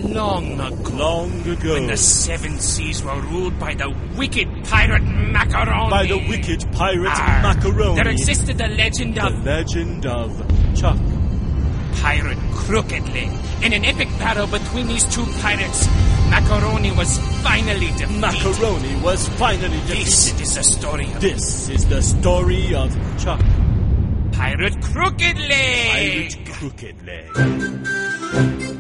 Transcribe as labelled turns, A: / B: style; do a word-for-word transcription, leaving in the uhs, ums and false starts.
A: long ago.
B: Long ago.
A: When the seven seas were ruled by the wicked pirate Macaroni.
B: By the wicked pirate
A: Arr,
B: Macaroni.
A: There existed the legend
B: The
A: of...
B: legend of Chuck.
A: Pirate Crooked Leg. In an epic battle between these two pirates, Macaroni was finally defeated.
B: Macaroni was finally defeated.
A: This is the story of...
B: This is the story of Chuck.
A: Pirate Crooked Leg.
B: Pirate Crooked Leg.